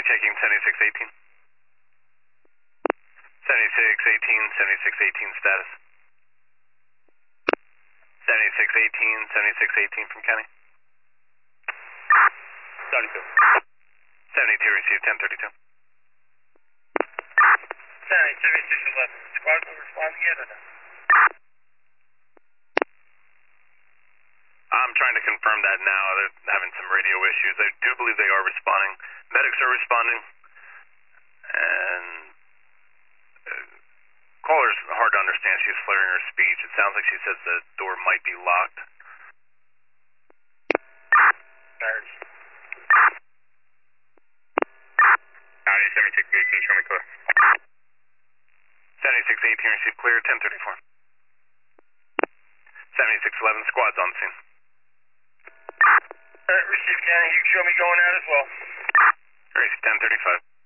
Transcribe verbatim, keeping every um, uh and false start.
checking seventy-six eighteen. seventy-six eighteen, seventy-six eighteen status. seventy-six eighteen, seventy-six eighteen from County. seventy-two. seventy-two received, ten thirty-two. seventy-six eleven. Squad will respond yet or no? I'm trying to confirm that now. They're having some radio issues. I do believe they are responding. Medics are responding. And uh, caller's hard to understand. She's slurring her speech. It sounds like she says the door might be locked. Nerds. County seventy-six eighteen, show me clear. seventy-six eighteen received clear, ten thirty-four. seventy-six eleven, squad's on scene. Alright, receive County, you can show me going out as well. Race ten thirty-five.